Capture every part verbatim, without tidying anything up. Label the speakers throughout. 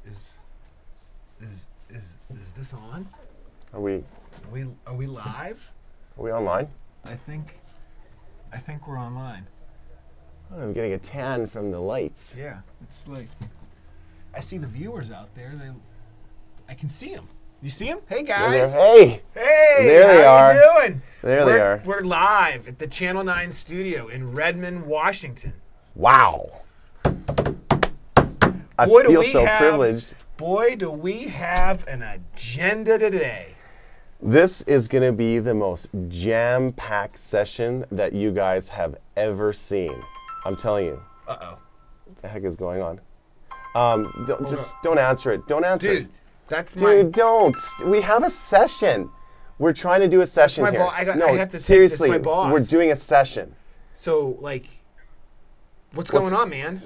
Speaker 1: Is is is is this on?
Speaker 2: Are we
Speaker 1: Are we are we live?
Speaker 2: are we online?
Speaker 1: I think I think we're online.
Speaker 2: Oh, I'm getting a tan from the lights.
Speaker 1: Yeah, it's like I see the viewers out there. They, I can see them. You see them? Hey guys.
Speaker 2: Hey,
Speaker 1: Hey.
Speaker 2: There they
Speaker 1: how
Speaker 2: are.
Speaker 1: you doing?
Speaker 2: There
Speaker 1: we're,
Speaker 2: they are.
Speaker 1: We're live at the Channel Nine studio in Redmond, Washington.
Speaker 2: wow. I
Speaker 1: Boy, do
Speaker 2: feel
Speaker 1: we
Speaker 2: so
Speaker 1: have-
Speaker 2: privileged.
Speaker 1: Boy, do we have an agenda today.
Speaker 2: This is going to be the most jam-packed session that you guys have ever seen. I'm telling you.
Speaker 1: Uh oh.
Speaker 2: What the heck is going on? Um, don't, just don't answer it. Don't answer
Speaker 1: Dude,
Speaker 2: it.
Speaker 1: that's
Speaker 2: Dude,
Speaker 1: my.
Speaker 2: don't. We have a session. We're trying to do a session
Speaker 1: my
Speaker 2: here.
Speaker 1: bo- I got-
Speaker 2: no,
Speaker 1: I have to take this to
Speaker 2: seriously,
Speaker 1: my boss.
Speaker 2: we're doing a session.
Speaker 1: So, like, what's,
Speaker 2: What's-
Speaker 1: going on, man?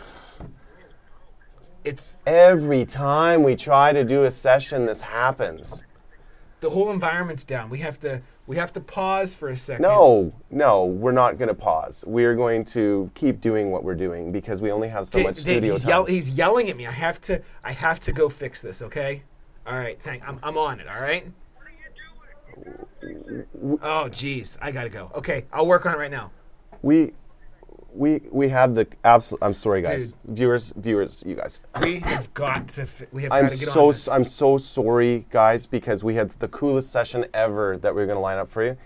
Speaker 1: It's
Speaker 2: Every time we try to do a session, this happens.
Speaker 1: the whole environment's down. We have to we have to pause for a second.
Speaker 2: No, no, we're not going to pause. We're going to keep doing what we're doing because we only have so
Speaker 1: Dave-
Speaker 2: much
Speaker 1: Dave,
Speaker 2: studio
Speaker 1: he's,
Speaker 2: time.
Speaker 1: yell, he's yelling at me. I have to I have to go fix this. Okay. All right. Thank. I'm I'm on it. All right. Oh, geez, I gotta go. Okay, I'll work on it right now.
Speaker 2: we, we, we had the absolute. I'm sorry, guys,
Speaker 1: Dude.
Speaker 2: viewers, viewers, you guys.
Speaker 1: We have got to. Fi- we have
Speaker 2: I'm
Speaker 1: got to get
Speaker 2: so
Speaker 1: on this.
Speaker 2: I'm so sorry, guys, because we had the coolest session ever that we are going to line up for you.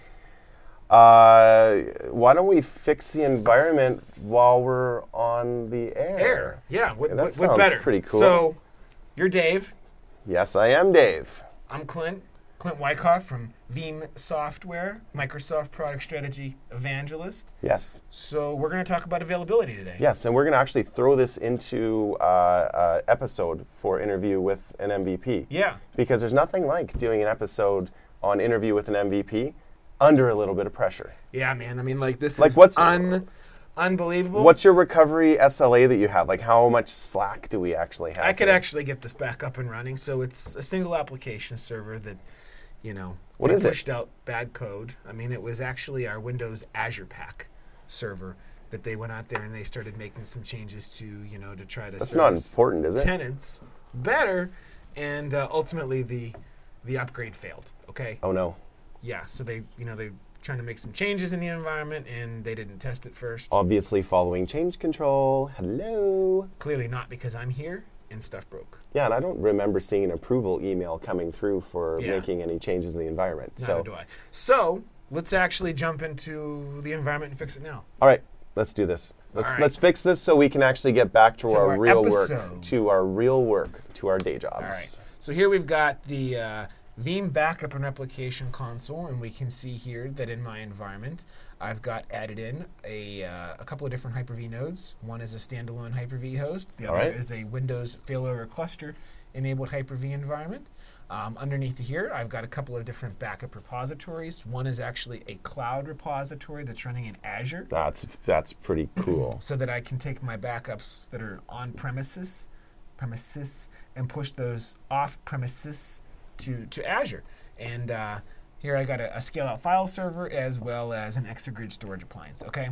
Speaker 2: Uh, why don't we fix the environment while we're on the air?
Speaker 1: Air. Yeah. What,
Speaker 2: Yeah, that
Speaker 1: what, what
Speaker 2: sounds
Speaker 1: better?
Speaker 2: pretty cool.
Speaker 1: So, you're Dave.
Speaker 2: Yes, I am Dave.
Speaker 1: I'm Clint. Clint Wyckoff from Veeam Software, Microsoft Product Strategy Evangelist.
Speaker 2: Yes.
Speaker 1: So we're going to talk about availability today.
Speaker 2: Yes, and we're going to actually throw this into uh, uh, episode for interview with an M V P.
Speaker 1: Yeah.
Speaker 2: Because there's nothing like doing an episode on interview with an M V P under a little bit of pressure.
Speaker 1: Yeah, man. I mean, like this
Speaker 2: Like,
Speaker 1: is
Speaker 2: what's-
Speaker 1: un, unbelievable.
Speaker 2: What's your recovery S L A that you have? Like, how much slack do we actually have?
Speaker 1: I could
Speaker 2: here?
Speaker 1: actually get this back up and running. So it's a single application server that, you know,
Speaker 2: What
Speaker 1: they
Speaker 2: is it?
Speaker 1: pushed out bad code. I mean, it was actually our Windows Azure Pack server that they went out there and they started making some changes to, you know, to try to
Speaker 2: That's not
Speaker 1: service
Speaker 2: important, is it?
Speaker 1: tenants better, and uh, ultimately the the upgrade failed. Okay.
Speaker 2: Oh no.
Speaker 1: Yeah. So they, you know, they trying to make some changes in the environment and they didn't test it first.
Speaker 2: Obviously following change control. Hello.
Speaker 1: Clearly not, because I'm here and stuff broke.
Speaker 2: Yeah, and I don't remember seeing an approval email coming through for
Speaker 1: Yeah.
Speaker 2: making any changes in the environment.
Speaker 1: Neither
Speaker 2: so,
Speaker 1: do I. So let's actually jump into the environment and fix it now.
Speaker 2: all right, let's do this. Let's
Speaker 1: All right.
Speaker 2: let's fix this so we can actually get back to,
Speaker 1: To
Speaker 2: our,
Speaker 1: our
Speaker 2: real work,
Speaker 1: episode.
Speaker 2: to our real work, to our day jobs.
Speaker 1: All right. So here we've got the uh, Veeam Backup and Replication Console, and we can see here that in my environment, I've got added in a, uh, a couple of different Hyper-V nodes. One is a standalone Hyper-V host. The
Speaker 2: All
Speaker 1: other
Speaker 2: right.
Speaker 1: is a Windows failover cluster enabled Hyper-V environment. Um, underneath here, I've got a couple of different backup repositories. One is actually a cloud repository that's running in Azure,
Speaker 2: That's that's pretty cool.
Speaker 1: so that I can take my backups that are on premises, premises, and push those off premises to, to Azure. And uh, here I got a, a scale-out file server as well as an Exagrid storage appliance. Okay.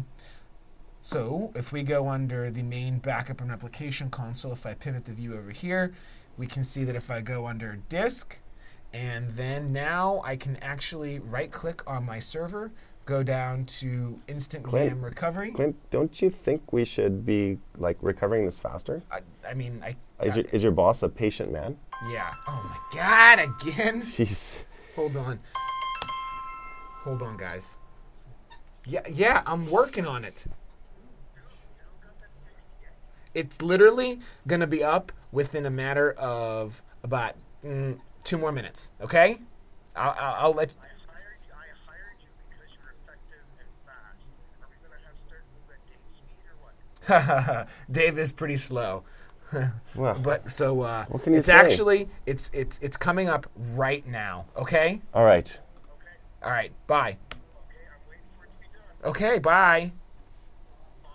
Speaker 1: So if we go under the main backup and replication console, if I pivot the view over here, we can see that if I go under disk, and then now I can actually right-click on my server, go down to instant
Speaker 2: Clint,
Speaker 1: V M recovery.
Speaker 2: Clint, don't you think we should be like recovering this faster?
Speaker 1: I, I mean, I.
Speaker 2: Is your, is your boss a patient man?
Speaker 1: Yeah. Oh my God! Again.
Speaker 2: Jeez.
Speaker 1: Hold on. Hold on, guys. Yeah, yeah. I'm working on it. It's literally gonna be up within a matter of about mm, two more minutes. Okay. I'll, I'll, I'll let.
Speaker 3: I hired you, I hired you because you're effective and fast. Are we going to have to start moving at Dave speed or what?
Speaker 1: Dave is pretty slow.
Speaker 2: Well,
Speaker 1: But so uh,
Speaker 2: What can you
Speaker 1: it's
Speaker 2: say?
Speaker 1: actually it's it's it's coming up right now. Okay.
Speaker 2: all right.
Speaker 3: Okay,
Speaker 1: All right. Bye.
Speaker 3: okay, I'm waiting for it to be done.
Speaker 1: Okay. Bye.
Speaker 3: Bye.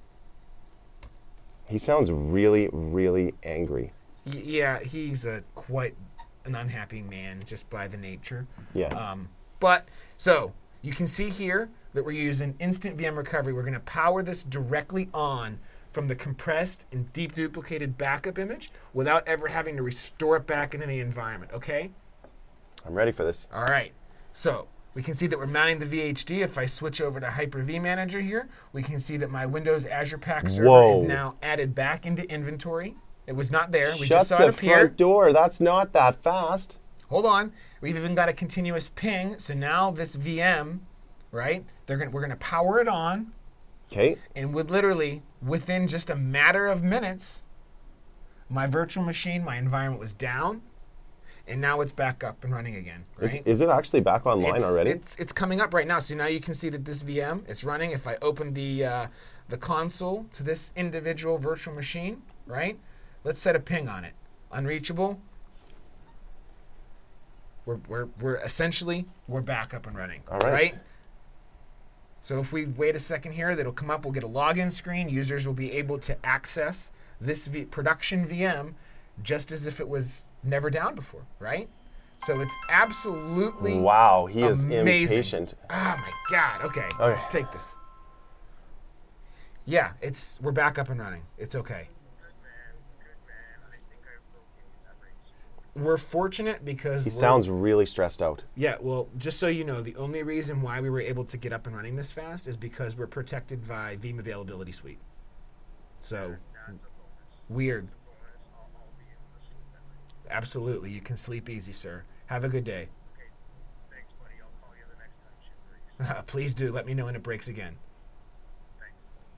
Speaker 2: He sounds really, really angry.
Speaker 1: Y- yeah, he's a quite an unhappy man just by the nature.
Speaker 2: Yeah.
Speaker 1: Um, but so you can see here that we're using instant V M recovery. We're going to power this directly on from the compressed and deep duplicated backup image without ever having to restore it back into the environment, okay?
Speaker 2: I'm ready for this.
Speaker 1: All right. So we can see that we're mounting the V H D. If I switch over to Hyper-V Manager here, we can see that my Windows Azure Pack server
Speaker 2: Whoa.
Speaker 1: is now added back into inventory. It was not there. We
Speaker 2: Shut
Speaker 1: just saw
Speaker 2: the
Speaker 1: it appear.
Speaker 2: front door. That's not that fast.
Speaker 1: Hold on. We've even got a continuous ping. So now this V M, right? They're gonna we're gonna power it on,
Speaker 2: Okay.
Speaker 1: and with literally within just a matter of minutes, my virtual machine, my environment was down, and now it's back up and running again.
Speaker 2: Is,
Speaker 1: Right?
Speaker 2: is it actually back online
Speaker 1: it's,
Speaker 2: already?
Speaker 1: It's it's coming up right now. So now you can see that this V M it's running. If I open the uh, the console to this individual virtual machine, right? Let's set a ping on it. Unreachable. We're we're we're essentially we're back up and running.
Speaker 2: All right.
Speaker 1: Right? So if we wait a second here, that'll come up. We'll get a login screen. Users will be able to access this v- production V M just as if it was never down before, right? So it's absolutely
Speaker 2: Wow, he is
Speaker 1: amazing.
Speaker 2: impatient.
Speaker 1: Oh my God. Okay,
Speaker 2: Okay.
Speaker 1: let's take this. Yeah, it's we're back up and running. It's okay.
Speaker 3: Good man, good man. I think I've broken that race.
Speaker 1: We're fortunate because
Speaker 2: He
Speaker 1: we're,
Speaker 2: sounds really stressed out.
Speaker 1: Yeah, well, just so you know, the only reason why we were able to get up and running this fast is because we're protected by Veeam Availability Suite. So
Speaker 3: That's a bonus.
Speaker 1: we are
Speaker 3: Bonus. I'll, I'll be able to sleep that night.
Speaker 1: absolutely. You can sleep easy, sir. Have a good day.
Speaker 3: Okay. Thanks, buddy. I'll call you the next time shit breaks.
Speaker 1: Please do. Let me know when it breaks again.
Speaker 3: Thanks.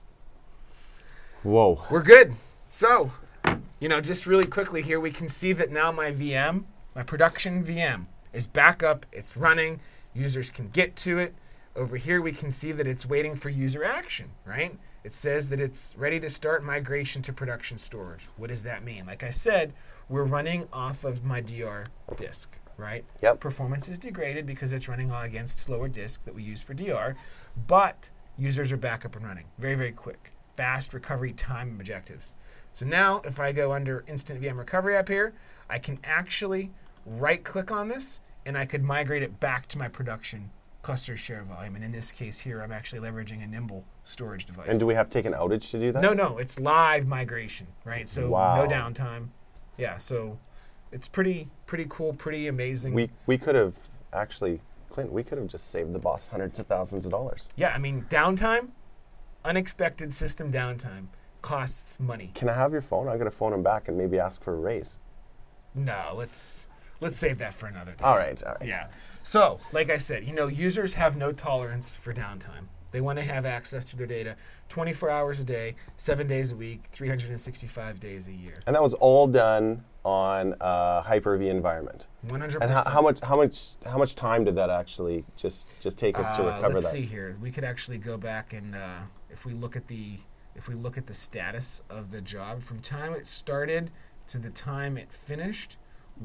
Speaker 2: Whoa.
Speaker 1: We're good. So, you know, just really quickly here, we can see that now my V M, my production V M, is back up. It's running. Users can get to it. Over here, we can see that it's waiting for user action, right? It says that it's ready to start migration to production storage. What does that mean? Like I said, we're running off of my D R disk, right?
Speaker 2: Yep.
Speaker 1: Performance is degraded because it's running against slower disk that we use for D R, but users are back up and running. Very, very quick. Fast recovery time objectives. So now if I go under Instant V M Recovery up here, I can actually right click on this and I could migrate it back to my production cluster share volume. And in this case here, I'm actually leveraging a Nimble storage device.
Speaker 2: And do we have to take an outage to do that?
Speaker 1: No, no, it's live migration, right? So
Speaker 2: Wow.
Speaker 1: no downtime. Yeah, so it's pretty pretty cool, pretty amazing.
Speaker 2: We we could have actually, Clint, we could have just saved the boss hundreds of thousands of dollars.
Speaker 1: yeah, I mean, downtime, unexpected system downtime costs money.
Speaker 2: Can I have your phone? I'm gonna phone him back and maybe ask for a raise.
Speaker 1: No, let's let's save that for another day.
Speaker 2: All right, all right.
Speaker 1: Yeah. So, like I said, you know, users have no tolerance for downtime. They want to have access to their data twenty-four hours a day, seven days a week, three hundred sixty-five days a year.
Speaker 2: And that was all done on a Hyper-V environment.
Speaker 1: one hundred
Speaker 2: And
Speaker 1: percent.
Speaker 2: how, how much how much how much time did that actually just just take us to
Speaker 1: Uh,
Speaker 2: recover
Speaker 1: let's
Speaker 2: that?
Speaker 1: see here. We could actually go back and uh, if we look at the if we look at the status of the job from time it started to the time it finished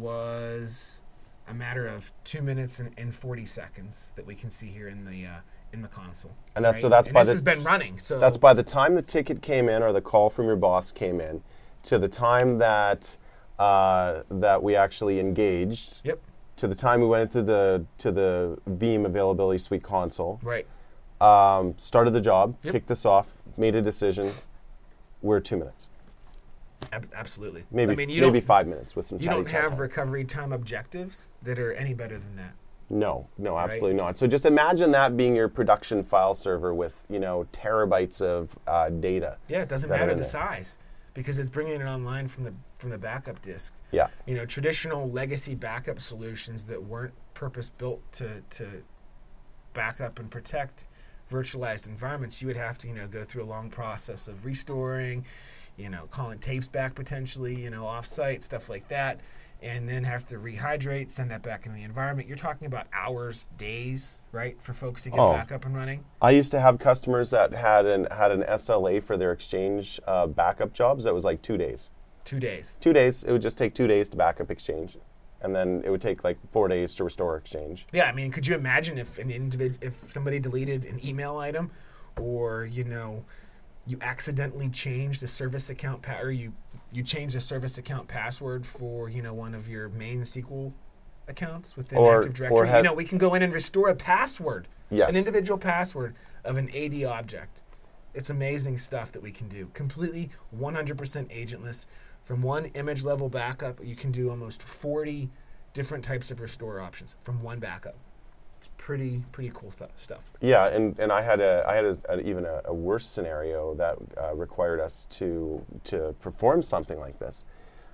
Speaker 1: was a matter of two minutes and, and forty seconds that we can see here in the uh, in the console.
Speaker 2: And that's-
Speaker 1: right?
Speaker 2: so that's
Speaker 1: and
Speaker 2: by
Speaker 1: this
Speaker 2: the-
Speaker 1: has been running. So
Speaker 2: That's by the time the ticket came in or the call from your boss came in, to the time that uh, that we actually engaged,
Speaker 1: Yep.
Speaker 2: to the time we went into the to the Veeam Availability Suite console,
Speaker 1: Right.
Speaker 2: um, started the job,
Speaker 1: Yep.
Speaker 2: kicked this off, made a decision. We're two minutes,
Speaker 1: Ab- absolutely.
Speaker 2: maybe
Speaker 1: I mean, you
Speaker 2: maybe
Speaker 1: don't,
Speaker 2: five minutes with some.
Speaker 1: you
Speaker 2: tidy
Speaker 1: don't have
Speaker 2: time.
Speaker 1: recovery time objectives that are any better than that.
Speaker 2: No, no, absolutely not. So just imagine that being your production file server with, you know, terabytes of uh, data.
Speaker 1: Yeah, it doesn't
Speaker 2: that are
Speaker 1: matter
Speaker 2: in
Speaker 1: the
Speaker 2: there.
Speaker 1: size because it's bringing it online from the from the backup disk.
Speaker 2: Yeah.
Speaker 1: You know, traditional legacy backup solutions that weren't purpose built to to back up and protect virtualized environments, you would have to, you know, go through a long process of restoring, you know, calling tapes back potentially, you know, off-site, stuff like that, and then have to rehydrate, send that back in the environment. You're talking about hours, days, right, for folks to get
Speaker 2: Oh.
Speaker 1: back up and running.
Speaker 2: I used to have customers that had an had an S L A for their Exchange uh, backup jobs that was like two days.
Speaker 1: Two days.
Speaker 2: Two days. It would just take two days to back up Exchange, and then it would take like four days to restore Exchange.
Speaker 1: Yeah, I mean, could you imagine if an individ, if somebody deleted an email item, or you know, you accidentally changed the service account pa- or you you changed the service account password for you know one of your main S Q L accounts within
Speaker 2: Or-
Speaker 1: Active
Speaker 2: or
Speaker 1: Directory?
Speaker 2: had-
Speaker 1: you know, we can go in and restore a password,
Speaker 2: Yes.
Speaker 1: an individual password of an A D object. It's amazing stuff that we can do. Completely one hundred percent agentless. From one image level backup, you can do almost forty different types of restore options from one backup. It's pretty pretty cool th- stuff.
Speaker 2: Yeah, and, and I had a I had a, a, even a, a worse scenario that uh, required us to to perform something like this.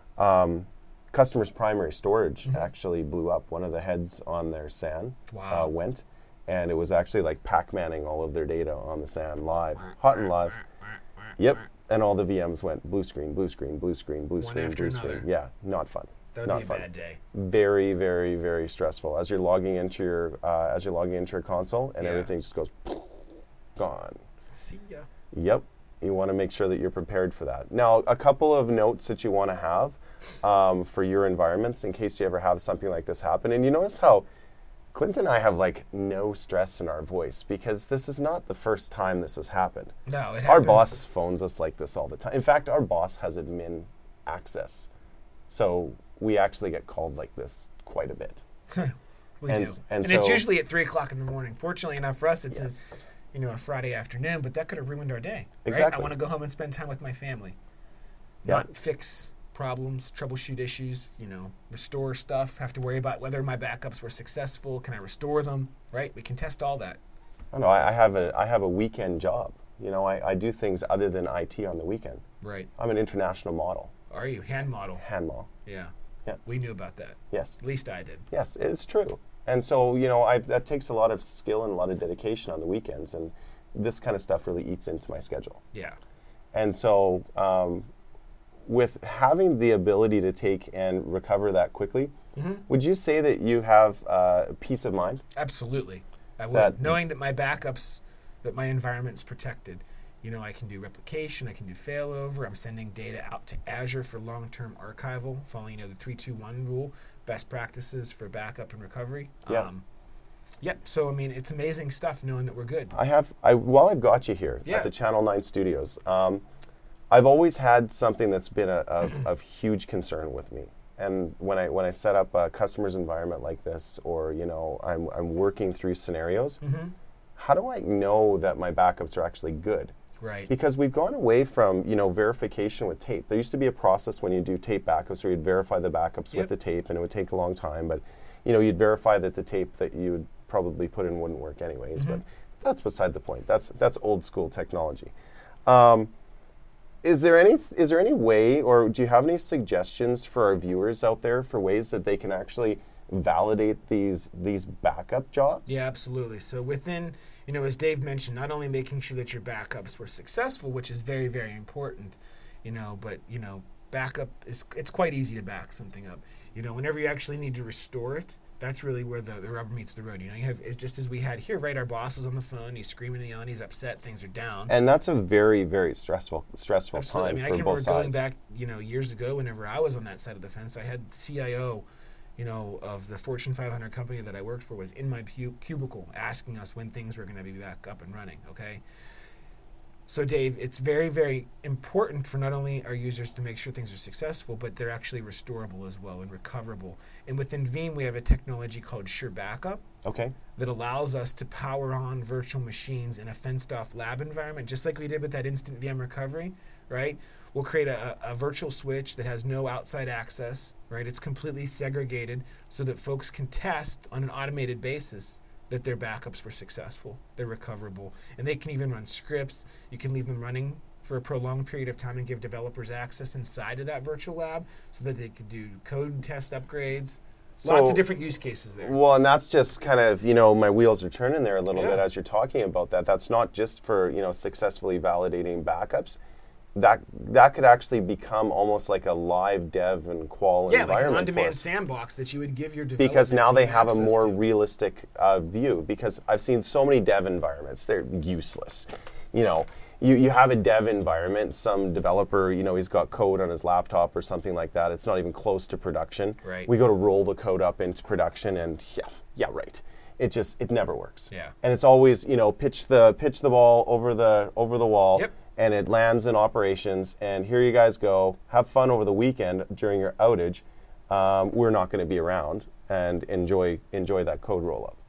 Speaker 2: Um, customer's primary storage
Speaker 1: Mm-hmm.
Speaker 2: actually blew up. One of the heads on their S A N
Speaker 1: Wow.
Speaker 2: uh, went, and it was actually like Pac-Manning all of their data on the S A N live, hot and live. Yep, and all the V Ms went blue screen, blue screen, blue screen, blue
Speaker 1: One
Speaker 2: screen,
Speaker 1: after
Speaker 2: blue
Speaker 1: another.
Speaker 2: screen. Yeah, not fun.
Speaker 1: That would
Speaker 2: not
Speaker 1: be a
Speaker 2: fun.
Speaker 1: bad day.
Speaker 2: Very, very, very stressful as you're logging into your uh, as you're logging into your console, and
Speaker 1: Yeah.
Speaker 2: everything just goes gone.
Speaker 1: See ya.
Speaker 2: Yep, you want to make sure that you're prepared for that. Now, a couple of notes that you want to have um, for your environments in case you ever have something like this happen. And you notice how Clint and I have like no stress in our voice because this is not the first time this has happened.
Speaker 1: No, it happens.
Speaker 2: Our boss phones us like this all the time. In fact, our boss has admin access, so we actually get called like this quite a bit.
Speaker 1: We
Speaker 2: and-
Speaker 1: do.
Speaker 2: and
Speaker 1: And, it's
Speaker 2: so-
Speaker 1: usually at three o'clock in the morning. Fortunately enough for us, it's
Speaker 2: Yes.
Speaker 1: a, you know, a Friday afternoon, but that could have ruined our day. Right?
Speaker 2: Exactly.
Speaker 1: I want to go home and spend time with my family.
Speaker 2: Yeah.
Speaker 1: Not fix problems, troubleshoot issues, you know, restore stuff, have to worry about whether my backups were successful, can I restore them, right? We can test all that.
Speaker 2: I know I, I have a I have a weekend job. You know, I, I do things other than I T on the weekend.
Speaker 1: Right.
Speaker 2: I'm an international model,
Speaker 1: Are you? Hand model.
Speaker 2: hand model.
Speaker 1: Yeah.
Speaker 2: Yeah.
Speaker 1: We knew about that.
Speaker 2: Yes,
Speaker 1: At least I did.
Speaker 2: yes, it's true. And so you know, I, that takes a lot of skill and a lot of dedication on the weekends, and this kind of stuff really eats into my schedule.
Speaker 1: Yeah.
Speaker 2: And so, um, with having the ability to take and recover that quickly,
Speaker 1: Mm-hmm.
Speaker 2: would you say that you have uh, peace of mind?
Speaker 1: Absolutely. I would.
Speaker 2: That-
Speaker 1: Knowing that my backups, that my environment's protected. You know, I can do replication, I can do failover, I'm sending data out to Azure for long-term archival, following, you know, the three two one rule, best practices for backup and recovery.
Speaker 2: Yeah.
Speaker 1: Um, yep, so I mean, it's amazing stuff knowing that we're good.
Speaker 2: I have, I, while I've got you here
Speaker 1: Yeah.
Speaker 2: at the Channel nine studios, um, I've always had something that's been a, of, of huge concern with me. And when I when I set up a customer's environment like this, or you know, I'm I'm working through scenarios,
Speaker 1: Mm-hmm.
Speaker 2: how do I know that my backups are actually good?
Speaker 1: Right.
Speaker 2: Because we've gone away from you know verification with tape. There used to be a process when you do tape backups where you'd verify the backups
Speaker 1: Yep.
Speaker 2: with the tape, and it would take a long time. But you know, you'd verify that the tape that you would probably put in wouldn't work anyways.
Speaker 1: Mm-hmm.
Speaker 2: But that's beside the point. That's that's old school technology. Um, Is there any is there any way, or do you have any suggestions for our viewers out there for ways that they can actually validate these these backup jobs?
Speaker 1: Yeah, absolutely. So within, you know, as Dave mentioned, not only making sure that your backups were successful, which is very, very important, you know, but, you know, backup is, it's quite easy to back something up. You know, whenever you actually need to restore it, that's really where the, the rubber meets the road. You know, you have, it's just as we had here, right? Our boss is on the phone, he's screaming and yelling, he's upset, things are down.
Speaker 2: And that's a very very stressful stressful
Speaker 1: Absolutely. I
Speaker 2: time
Speaker 1: mean, I
Speaker 2: for
Speaker 1: can
Speaker 2: both
Speaker 1: remember going
Speaker 2: sides.
Speaker 1: back, you know, years ago, whenever I was on that side of the fence, I had C I O, you know, of the Fortune five hundred company that I worked for was in my pu- cubicle asking us when things were going to be back up and running, okay? So, Dave, it's very, very important for not only our users to make sure things are successful, but they're actually restorable as well and recoverable. And within Veeam, we have a technology called Sure Backup
Speaker 2: Okay.
Speaker 1: that allows us to power on virtual machines in a fenced-off lab environment, just like we did with that instant V M recovery, right? We'll create a, a virtual switch that has no outside access, right? It's completely segregated so that folks can test on an automated basis that their backups were successful, they're recoverable, and they can even run scripts. You can leave them running for a prolonged period of time and give developers access inside of that virtual lab so that they could do code test upgrades. Lots
Speaker 2: So-
Speaker 1: of different use cases there.
Speaker 2: Well, and that's just kind of, you know, my wheels are turning there a little
Speaker 1: Yeah.
Speaker 2: bit as you're talking about that. That's not just for, you know, successfully validating backups. That that could actually become almost like a live dev and qual
Speaker 1: Yeah, like an
Speaker 2: environment for
Speaker 1: on-demand
Speaker 2: us.
Speaker 1: sandbox that you would give your developers.
Speaker 2: Because now they have a more realistic uh, view. Because I've seen so many dev environments, they're useless. You know, you, you have a dev environment, some developer, you know, he's got code on his laptop or something like that. It's not even close to production.
Speaker 1: Right.
Speaker 2: We go to roll the code up into production, and yeah, yeah, right. It just it never works.
Speaker 1: Yeah.
Speaker 2: And it's always, you know, pitch the pitch the ball over the over the wall.
Speaker 1: Yep.
Speaker 2: And it lands in operations, and here you guys go. Have fun over the weekend during your outage. Um, we're not going to be around, and enjoy enjoy that code roll up.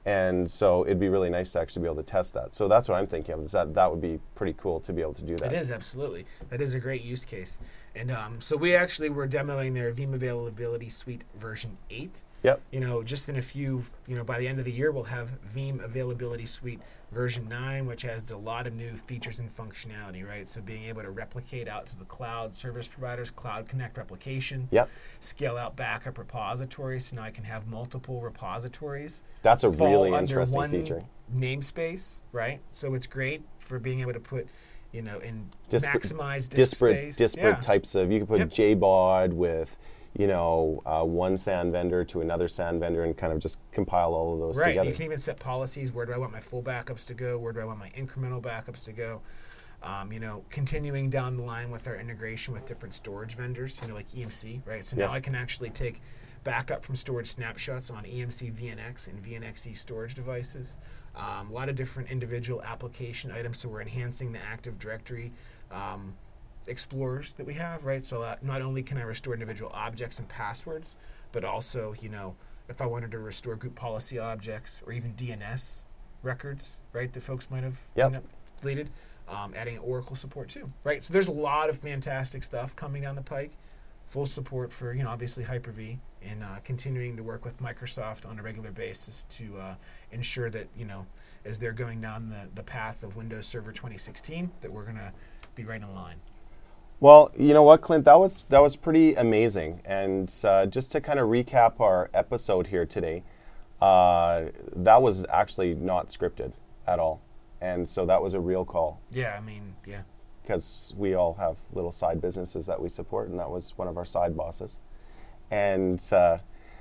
Speaker 2: And so it'd be really nice to actually be able to test that. So that's what I'm thinking of, is that that would be pretty cool to be able to do that.
Speaker 1: It is, absolutely. That is a great use case. And um, so we actually were demoing their Veeam Availability Suite version eight.
Speaker 2: Yep.
Speaker 1: You know, just in a few, you know, by the end of the year, we'll have Veeam Availability Suite version nine, which has a lot of new features and functionality, right? So being able to replicate out to the cloud service providers, Cloud Connect replication,
Speaker 2: Yep.
Speaker 1: scale out backup repositories, so now I can have multiple repositories.
Speaker 2: That's a
Speaker 1: fall
Speaker 2: really
Speaker 1: under
Speaker 2: interesting
Speaker 1: one
Speaker 2: feature.
Speaker 1: namespace, right? So it's great for being able to put, you know, in
Speaker 2: Disparate-
Speaker 1: maximize disk
Speaker 2: disparate,
Speaker 1: space.
Speaker 2: disparate
Speaker 1: Yeah.
Speaker 2: types of, you could put
Speaker 1: Yep.
Speaker 2: J B O D with, you know, uh, one SAN vendor to another SAN vendor and kind of just compile all of those
Speaker 1: Right.
Speaker 2: together.
Speaker 1: You can even set policies. Where do I want my full backups to go? Where do I want my incremental backups to go? Um, you know, continuing down the line with our integration with different storage vendors, you know, like E M C, right? So
Speaker 2: Yes.
Speaker 1: now I can actually take backup from storage snapshots on E M C V N X and V N X E storage devices. Um, a lot of different individual application items. So we're enhancing the Active Directory um, explorers that we have, right? So uh, not only can I restore individual objects and passwords, but also, you know, if I wanted to restore group policy objects or even D N S records, right, that folks might have
Speaker 2: Yep.
Speaker 1: you know, deleted, um, adding Oracle support too, right? So there's a lot of fantastic stuff coming down the pike. Full support for, you know, obviously Hyper-V, and uh, continuing to work with Microsoft on a regular basis to uh, ensure that, you know, as they're going down the, the path of Windows Server twenty sixteen, that we're going to be right in line.
Speaker 2: Well, you know what, Clint, that was that was pretty amazing. And uh, just to kind of recap our episode here today, uh, that was actually not scripted at all. And so that was a real call,
Speaker 1: Yeah, I mean, yeah.
Speaker 2: because we all have little side businesses that we support, and that was one of our side bosses. And uh,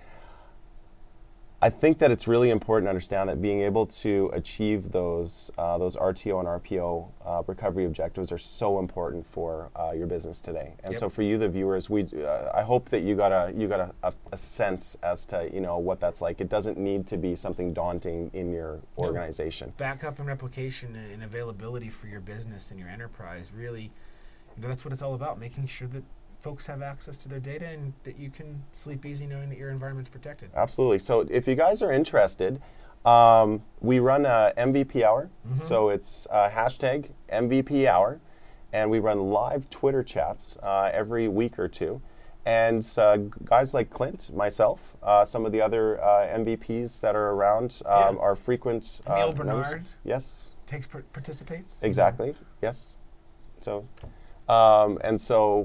Speaker 2: I think that it's really important to understand that being able to achieve those uh, those R T O and R P O uh, recovery objectives are so important for uh, your business today. And
Speaker 1: Yep.
Speaker 2: so for you, the viewers, we uh, I hope that you got a you got a, a, a sense as to you know what that's like. It doesn't need to be something daunting in your
Speaker 1: No.
Speaker 2: organization.
Speaker 1: Backup and replication and availability for your business and your enterprise, really, you know, that's what it's all about, making sure that folks have access to their data and that you can sleep easy knowing that your environment's protected.
Speaker 2: Absolutely. So if you guys are interested, um, we run a M V P hour. So it's uh, hashtag M V P hour, and we run live Twitter chats uh, every week or two. And uh, g- guys like Clint, myself, uh, some of the other uh, M V Ps that are around um,
Speaker 1: Yeah.
Speaker 2: are frequent. uh,
Speaker 1: Emil
Speaker 2: members.
Speaker 1: Bernard
Speaker 2: Yes,
Speaker 1: takes par- participates.
Speaker 2: exactly. Yes. So, um, and so.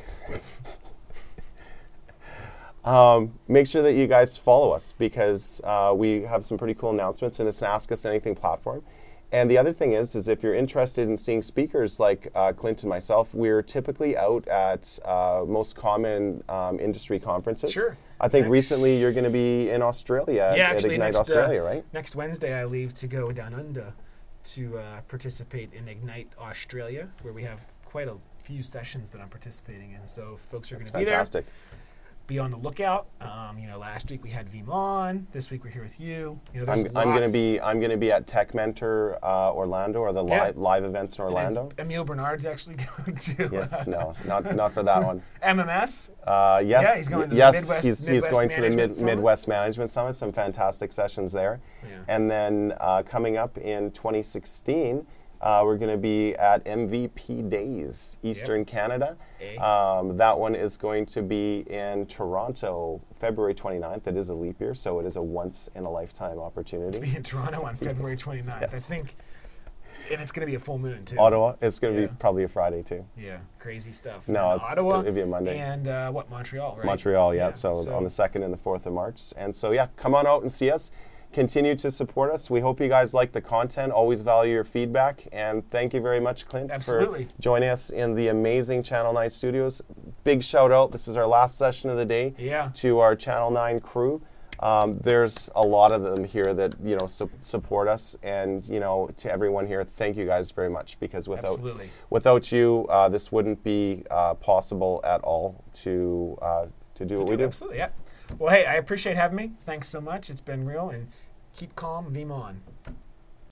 Speaker 2: Um, make sure that you guys follow us, because uh, we have some pretty cool announcements, and it's an Ask Us Anything platform. And the other thing is, is if you're interested in seeing speakers like uh, Clint and myself, we're typically out at uh, most common um, industry conferences.
Speaker 1: Sure.
Speaker 2: I think
Speaker 1: Next-
Speaker 2: recently you're going to be in Australia at,
Speaker 1: Yeah,
Speaker 2: at
Speaker 1: actually,
Speaker 2: Ignite
Speaker 1: next,
Speaker 2: Australia,
Speaker 1: uh,
Speaker 2: right?
Speaker 1: Next Wednesday, I leave to go down under to uh, participate in Ignite Australia, where we have quite a few sessions that I'm participating in. So if folks are going to be there,
Speaker 2: Fantastic.
Speaker 1: be on the lookout. Um, you know, last week we had Veeam on. This week we're here with you. You know,
Speaker 2: I'm,
Speaker 1: there's
Speaker 2: I'm going to
Speaker 1: lots.
Speaker 2: be I'm going to be at Tech Mentor uh, Orlando, or the
Speaker 1: Yeah.
Speaker 2: live live events in
Speaker 1: And is
Speaker 2: Orlando.
Speaker 1: Emil Bernard's actually going to
Speaker 2: Yes,
Speaker 1: uh,
Speaker 2: no, not not for that one.
Speaker 1: M M S.
Speaker 2: Uh, yes,
Speaker 1: Yeah, he's going to the
Speaker 2: yes,
Speaker 1: Midwest-
Speaker 2: he's, he's
Speaker 1: Midwest
Speaker 2: going to the
Speaker 1: Management
Speaker 2: Mid,
Speaker 1: Summit.
Speaker 2: Midwest Management Summit. Some fantastic sessions there.
Speaker 1: Yeah.
Speaker 2: And then uh, coming up in twenty sixteen, uh, we're going to be at M V P Days, Eastern Canada.
Speaker 1: Eh?
Speaker 2: Um, that one is going to be in Toronto, February twenty-ninth. That is a leap year, so it is a once-in-a-lifetime opportunity.
Speaker 1: Be in Toronto on February twenty-ninth. I
Speaker 2: Yes.
Speaker 1: think, and it's going to be a full moon too.
Speaker 2: Ottawa, it's going to
Speaker 1: Yeah.
Speaker 2: be probably a Friday too.
Speaker 1: Yeah, crazy stuff.
Speaker 2: No,
Speaker 1: And
Speaker 2: it's-
Speaker 1: Ottawa.
Speaker 2: it'd be a Monday.
Speaker 1: And uh, what, Montreal, right?
Speaker 2: Montreal, yeah.
Speaker 1: Yeah,
Speaker 2: So,
Speaker 1: so-
Speaker 2: on the second and the fourth of March. And so, yeah, come on out and see us. Continue to support us. We hope you guys like the content. Always value your feedback. And thank you very much, Clint,
Speaker 1: Absolutely.
Speaker 2: for joining us in the amazing Channel nine studios. Big shout out. This is our last session of the day
Speaker 1: Yeah.
Speaker 2: to our Channel nine crew. Um, there's a lot of them here that, you know, su- support us. And, you know, to everyone here, thank you guys very much, because without
Speaker 1: Absolutely.
Speaker 2: without you, uh, this wouldn't be uh, possible at all to uh, to do what we do.
Speaker 1: Absolutely, yeah. Well, hey, I appreciate having me. Thanks so much. It's been real, and keep calm, Veeam on.